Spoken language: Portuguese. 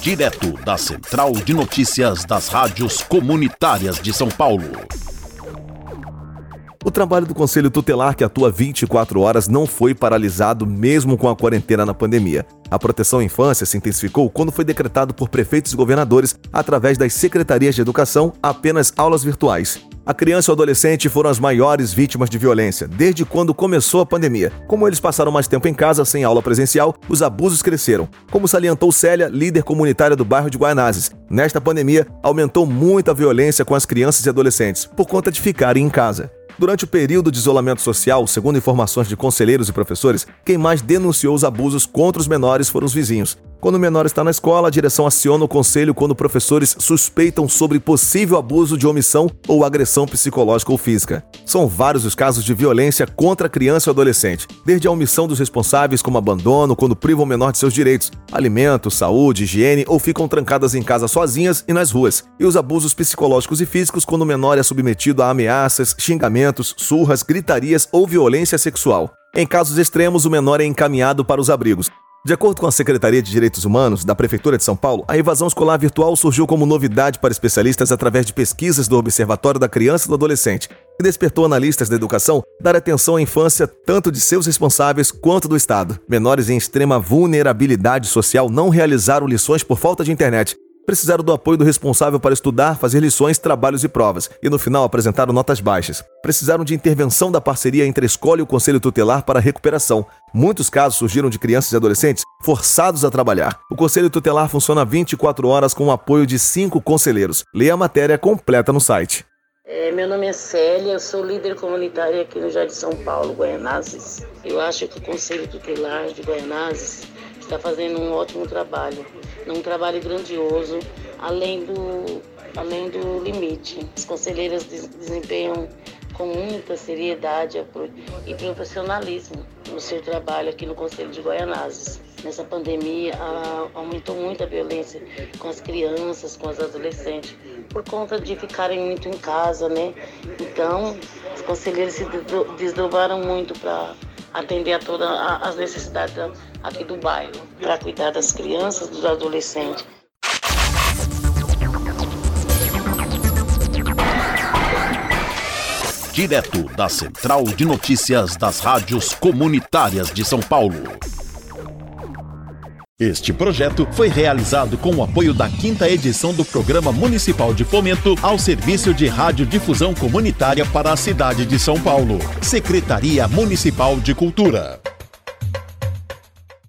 Direto da Central de Notícias das Rádios Comunitárias de São Paulo. O trabalho do Conselho Tutelar, que atua 24 horas, não foi paralisado mesmo com a quarentena na pandemia. A proteção à infância se intensificou quando foi decretado por prefeitos e governadores, através das secretarias de educação, apenas aulas virtuais. A criança e o adolescente foram as maiores vítimas de violência, desde quando começou a pandemia. Como eles passaram mais tempo em casa, sem aula presencial, os abusos cresceram. Como salientou Célia, líder comunitária do bairro de Guaianazes, nesta pandemia, aumentou muito a violência com as crianças e adolescentes, por conta de ficarem em casa. Durante o período de isolamento social, segundo informações de conselheiros e professores, quem mais denunciou os abusos contra os menores foram os vizinhos. Quando o menor está na escola, a direção aciona o conselho quando professores suspeitam sobre possível abuso de omissão ou agressão psicológica ou física. São vários os casos de violência contra a criança e o adolescente, desde a omissão dos responsáveis como abandono, quando privam o menor de seus direitos, alimento, saúde, higiene ou ficam trancadas em casa sozinhas e nas ruas, e os abusos psicológicos e físicos quando o menor é submetido a ameaças, xingamentos, surras, gritarias ou violência sexual. Em casos extremos, o menor é encaminhado para os abrigos. De acordo com a Secretaria de Direitos Humanos da Prefeitura de São Paulo, a evasão escolar virtual surgiu como novidade para especialistas através de pesquisas do Observatório da Criança e do Adolescente, que despertou analistas da educação dar atenção à infância tanto de seus responsáveis quanto do Estado. Menores em extrema vulnerabilidade social não realizaram lições por falta de internet. Precisaram do apoio do responsável para estudar, fazer lições, trabalhos e provas, e no final apresentaram notas baixas. Precisaram de intervenção da parceria entre a escola e o Conselho Tutelar para a recuperação. Muitos casos surgiram de crianças e adolescentes forçados a trabalhar. O Conselho Tutelar funciona 24 horas com o apoio de 5 conselheiros. Leia a matéria completa no site. Meu nome é Célia, eu sou líder comunitária aqui no Jardim São Paulo, Guaianazes. Eu acho que o Conselho Tutelar de Guaianazes está fazendo um ótimo trabalho, um trabalho grandioso, além do limite. As conselheiras desempenham com muita seriedade e profissionalismo no seu trabalho aqui no Conselho de Guaianazes. Nessa pandemia, aumentou muito a violência com as crianças, com as adolescentes, por conta de ficarem muito em casa, né? Então, os conselheiros se desdobraram muito para atender a todas as necessidades aqui do bairro, para cuidar das crianças, dos adolescentes. Direto da Central de Notícias das Rádios Comunitárias de São Paulo. Este projeto foi realizado com o apoio da 5ª edição do Programa Municipal de Fomento ao Serviço de Radiodifusão Comunitária para a cidade de São Paulo. Secretaria Municipal de Cultura.